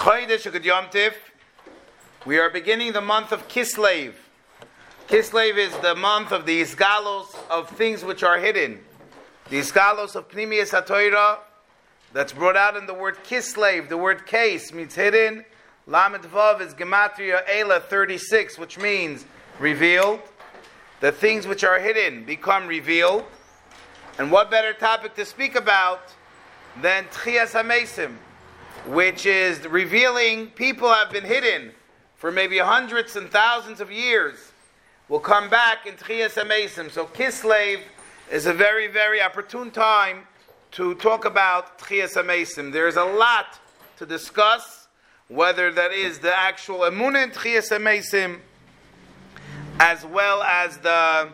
Chodesh Agad Yom Tif. We are beginning the month of Kislev. Kislev is the month of the Isgalos of things which are hidden. The Isgalos of Pnimiyas HaTorah, that's brought out in the word Kislev. The word Kes means hidden. Lamed Vav is Gematria Eila 36, which means revealed. The things which are hidden become revealed. And what better topic to speak about than Tchias HaMesim, which is revealing people have been hidden for maybe hundreds and thousands of years, will come back in Tchias HaMesim. So Kislev is a very, very opportune time to talk about Tchias HaMesim. There's a lot to discuss, whether that is the actual Emunah in Tchias HaMesim, as well as the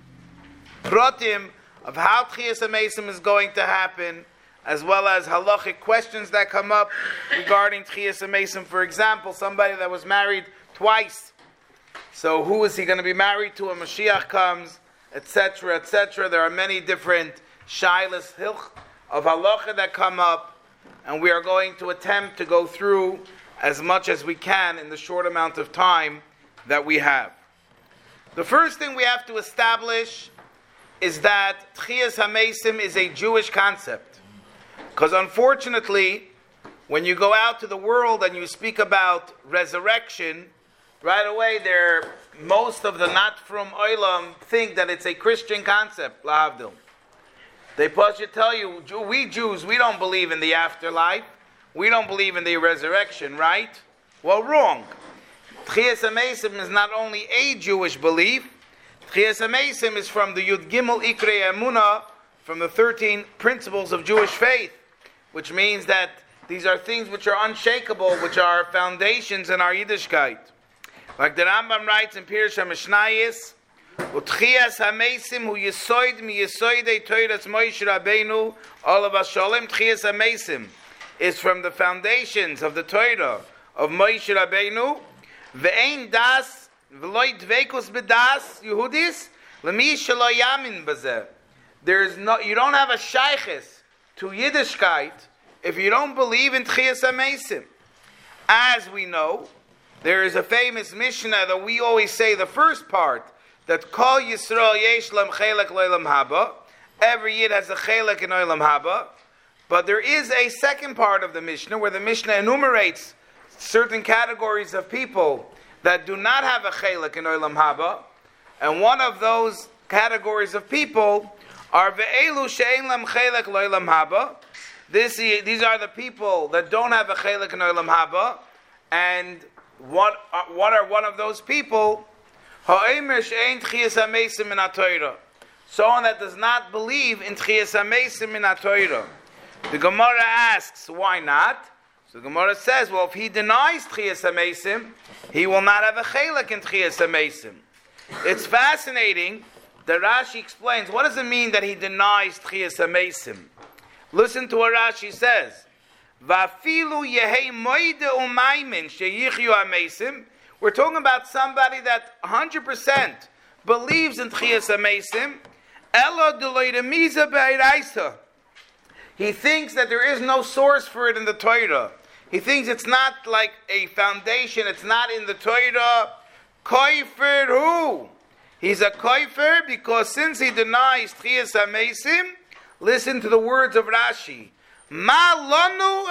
Protim of how Tchias HaMesim is going to happen, as well as halachic questions that come up regarding Tchias HaMesim. For example, somebody that was married twice. So who is he going to be married to when Mashiach comes, etc., etc. There are many different shaylas hilch of halacha that come up, and we are going to attempt to go through as much as we can in the short amount of time that we have. The first thing we have to establish is that Tchias HaMesim is a Jewish concept. Because unfortunately, when you go out to the world and you speak about resurrection, right away most of the not from Olam think that it's a Christian concept, lahavdil. They should tell you, we Jews, we don't believe in the afterlife. We don't believe in the resurrection, right? Well, wrong. Tchias HaMesim is not only a Jewish belief. Tchias HaMesim is from the Yud Gimel Ikrei Emunah, from the 13 principles of Jewish faith, which means that these are things which are unshakable, which are foundations in our Yiddishkeit. Like the Rambam writes in Pirush HaMishnayos, U'tchias HaMesim hu yesoid mi yesoidei Toiras Moshe Rabbeinu olav hasholem. Tchias HaMesim is from the foundations of the Torah of Moshe Rabbeinu. Ve'ein das v'loi dveikus b'das Yehudis l'mi shelo yamin b'zeh. You don't have a shaykhis to Yiddishkeit if you don't believe in Tchias HaMesim. As we know, there is a famous Mishnah that we always say the first part, that Kol Yisrael Yesh Lam Chelek L'Olam Haba. Every Yid has a Chelek in Olam Haba. But there is a second part of the Mishnah where the Mishnah enumerates certain categories of people that do not have a Chelek in Olam Haba. And one of those categories of people are Ve'elu She'en Lam Chelek L'Olam Haba. These are the people that don't have a Chelek in Olam Haba. And what are one of those people? Ha'emer She'en Tchias HaMesim Min HaTorah. Someone that does not believe in Tchias HaMesim Min HaTorah. The Gemara asks, why not? So the Gemara says, well, if he denies Tchias HaMesim, he will not have a Chelek in Tchias HaMesim. It's fascinating that Rashi explains, what does it mean that he denies Tchias HaMesim? Listen to what Rashi says. Vafilu yehei moide umaymin sheyichyu HaMesim. We're talking about somebody that 100% believes in Tchias HaMesim. Elo deloidemiza be'iraisa. He thinks that there is no source for it in the Torah. He thinks it's not like a foundation. It's not in the Torah. Koifer who? He's a koifer because since he denies Tchias HaMesim, listen to the words of Rashi. Ma lanu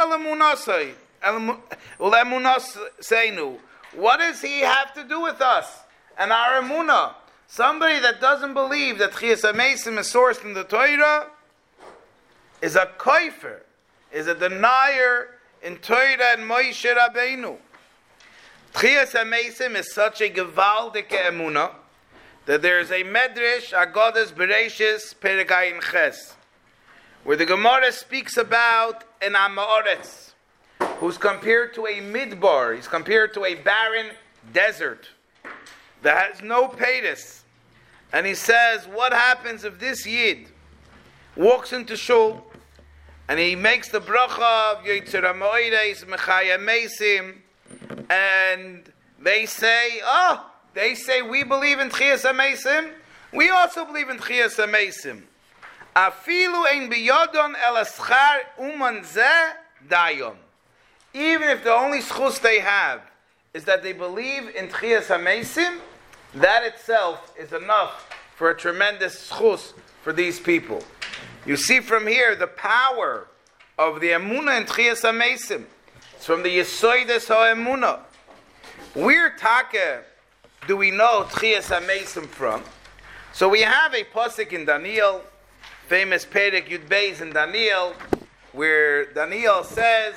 elemunasenu. What does he have to do with us and our emunah? Somebody that doesn't believe that Tchias HaMesim is sourced in the Torah is a koifer, is a denier in Torah and Moshe Rabbeinu. Tchias HaMesim is such a gewaldige emunah that there is a medrash, Agadas Bereshis Perek Ches, where the Gemara speaks about an Amoretz, who's compared to a midbar. He's compared to a barren desert that has no paytas. And he says, what happens if this Yid walks into shul and he makes the bracha of Yetzer HaMoedes Mechaya Mesim, and they say, we believe in Tchias HaMesim. We also believe in Tchias HaMesim. Afilu ein biyodon el aschar uman zeh dayom. even if the only schus they have is that they believe in Tchias HaMeisim, that itself is enough for a tremendous schus for these people. You see from here the power of the Emunah in Tchias HaMeisim. It's from the Yesoides HaEmunah. Where Taka do we know Tchias HaMeisim from? So we have a pasuk in Daniel, famous Perek Yud Beis in Daniel, where Daniel says,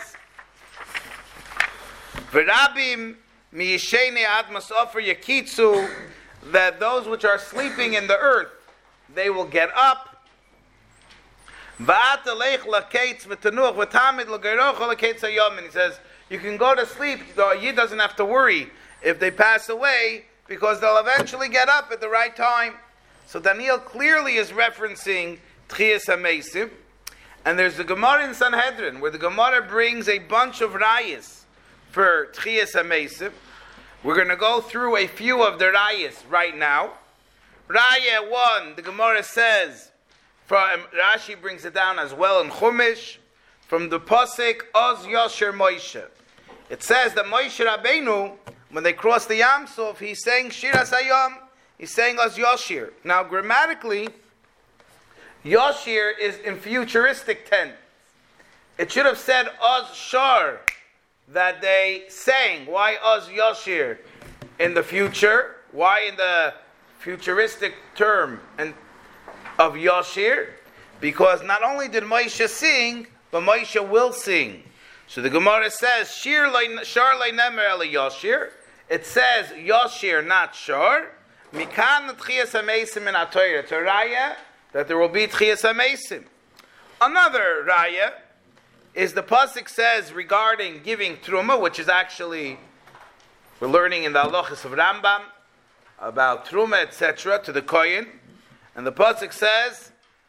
"V'rabim miyishene ad masofer yakitzu," that those which are sleeping in the earth, they will get up. He says, you can go to sleep, the Yid doesn't have to worry if they pass away, because they'll eventually get up at the right time. So Daniel clearly is referencing Tchias HaMeisim. And there's the Gemara in Sanhedrin, where the Gemara brings a bunch of rayas for Tchias HaMeisim. We're going to go through a few of the rayas right now. Raya 1, the Gemara says, Rashi brings it down as well in Chumash, from the pasuk Oz Yosher Moshe. It says that Moshe Rabbeinu, when they crossed the Yam Suf, he's saying Shiras Hayom, he's saying Oz Yoshir. Now grammatically, Yoshir is in futuristic tense. It should have said Oz Shar, that they sang. Why Oz Yoshir in the future? Why in the futuristic term and of Yoshir? Because not only did Moshe sing, but Moshe will sing. So the Gemara says, Shar le'nemer ele Yoshir. It says Yoshir, not Shar. Mikan Tchias HaMeisim in HaTorah. It's a raya that there will be Tchias HaMeisim. Another raya is the pasuk says regarding giving truma, which is actually, we're learning in the halachas of Rambam about truma, etc., to the kohen. And the pasuk says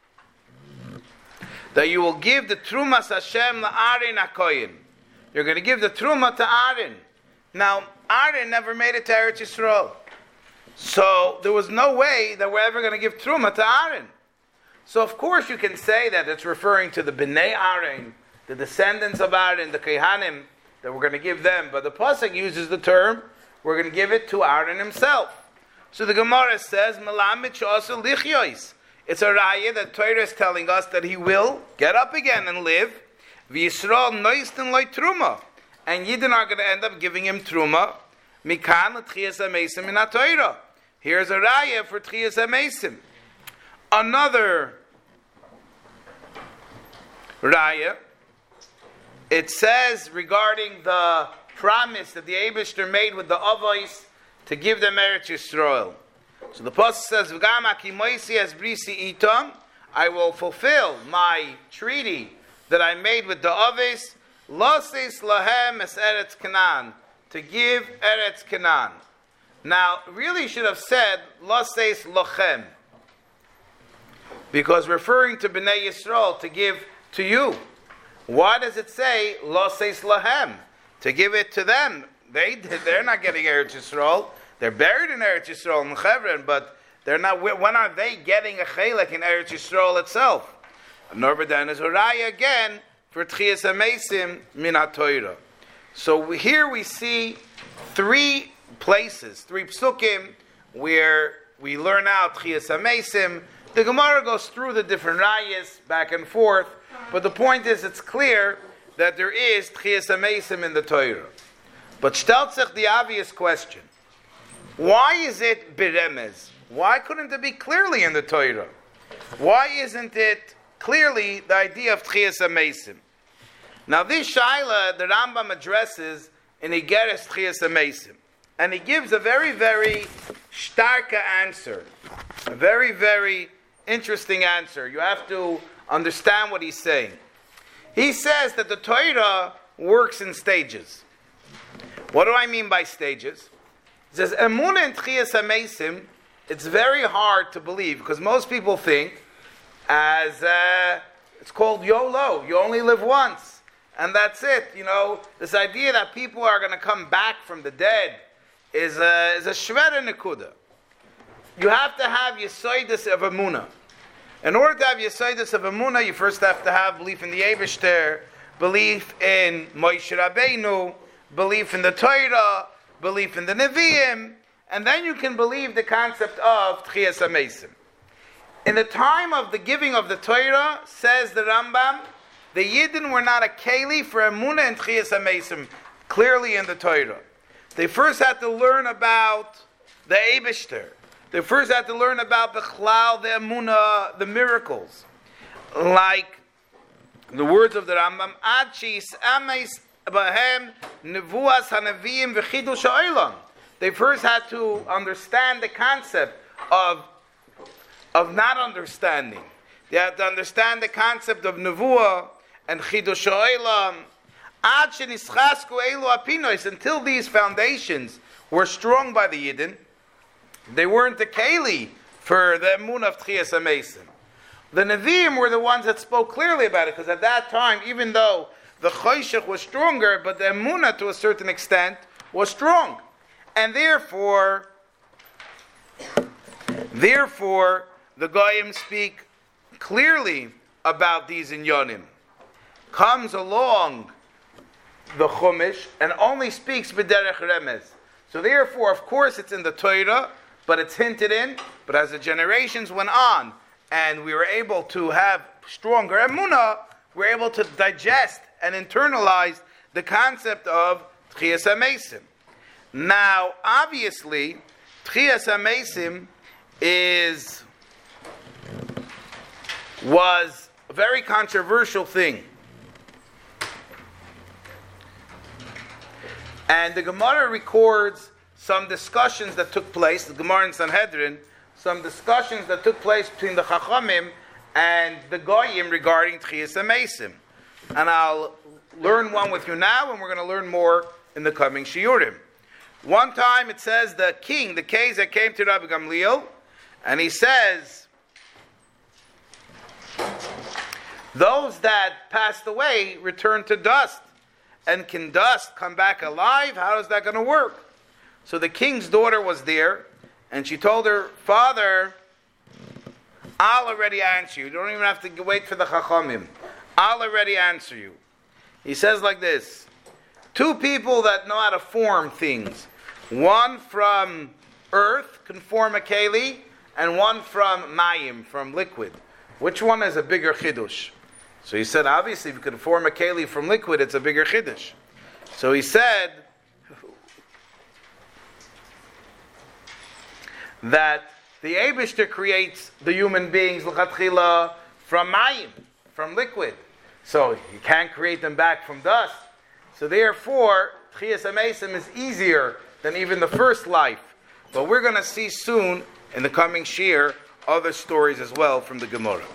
that you will give the trumas Hashem la'arin HaKoyin. You're going to give the truma to Aaron. Now, Aaron never made it to Eretz Yisrael. So there was no way that we're ever going to give truma to Aaron. So of course you can say that it's referring to the Bnei Aaron, the descendants of Aaron, the Kehanim, that we're going to give them. But the pasuk uses the term, we're going to give it to Aaron himself. So the Gemara says, Melamid she'asa lichyois. It's a raya that Torah is telling us that he will get up again and live. V'Yisrael noisten loy truma. And Yidden are going to end up giving him truma. Mikan l'tchias HaMeisim in HaTorah. Here's a raya for Tchias HaMeisim. Another raya, it says regarding the promise that the Eibishter made with the Avos to give them Eretz Yisrael. So the pasuk says, "V'gam akimoisi es brisi itam," I will fulfill my treaty that I made with the Avos, Loseis lahem es Eretz Canaan, to give Eretz Canaan. Now, really should have said Loseis lochem, because referring to Bnei Yisrael, to give to you. Why does it say Loseis lahem? To give it to them. They're not getting Eretz Yisrael. They're buried in Eretz Yisrael in Chevron, but they're not. When are they getting a chelek in Eretz Yisrael itself? Norbadan is a raya again for Tchias HaMeisim min HaTorah. So here we see three places, three psukim, where we learn out Tchias HaMeisim. The Gemara goes through the different rayas back and forth, but the point is, it's clear that there is Tchias HaMeisim in the Torah. But stellt sich the obvious question: why is it beremez? Why couldn't it be clearly in the Torah? Why isn't it clearly the idea of Tchias HaMeisim? Now this shaila the Rambam addresses in Igeres Tchias HaMeisim, and he gives a very, very starka answer, a very, very interesting answer. You have to understand what he's saying. He says that the Torah works in stages. What do I mean by stages? He says, Emunah and Tchias HaMeisim, it's very hard to believe, because most people think as it's called YOLO, you only live once, and that's it. You know, this idea that people are going to come back from the dead is a shvera nekuda. You have to have Yesoidus of Emunah. In order to have Yesoidus of Emunah, you first have to have belief in the Eibishter, belief in Moshe Rabbeinu, belief in the Torah, belief in the Nevi'im, and then you can believe the concept of Tchias HaMeisim. In the time of the giving of the Torah, says the Rambam, the Yidden were not a keli for Emunah and Tchias HaMeisim, clearly in the Torah. They first had to learn about the Eibishter. They first had to learn about the Chlal, the Emunah, the miracles. Like the words of the Rambam, Ad she'is ameis bahem nevuas hanaviyim v'chidush ha'olam. They first had to understand the concept of not understanding. They had to understand the concept of nevuah and chidush ha'olam. Ad she'nischasku elu apinois. Until these foundations were strong by the Yidden, they weren't a keli for the emunah of Tchias HaMeisim. The Nevi'im were the ones that spoke clearly about it, because at that time, even though the Choshech was stronger, but the emunah to a certain extent was strong. And therefore, the Goyim speak clearly about these inyanim. Comes along the Chumash and only speaks b'derech remez. So therefore, of course, it's in the Torah, but it's hinted in. But as the generations went on, and we were able to have stronger emunah, we were able to digest and internalize the concept of Tchias HaMeisim. Now, obviously, Tchias HaMeisim was a very controversial thing. And the Gemara records some discussions that took place, the Gemara in Sanhedrin, some discussions that took place between the Chachamim and the Goyim regarding Tchias HaMeisim. And I'll learn one with you now, and we're going to learn more in the coming Shiurim. One time it says the king, the Kaiser, came to Rabbi Gamliel, and he says, those that passed away return to dust. And can dust come back alive? How is that going to work? So the king's daughter was there, and she told her father, I'll already answer you. You don't even have to wait for the Chachamim. I'll already answer you. He says like this, two people that know how to form things. One from earth can form a keli, and one from mayim, from liquid. Which one is a bigger chidush? So he said, obviously, if you can form a keli from liquid, it's a bigger chiddush. So he said that the Eibishter creates the human beings l'chatchila from mayim, from liquid. So you can't create them back from dust. So therefore, Tchias HaMeisim is easier than even the first life. But we're going to see soon in the coming shiur other stories as well from the Gemara.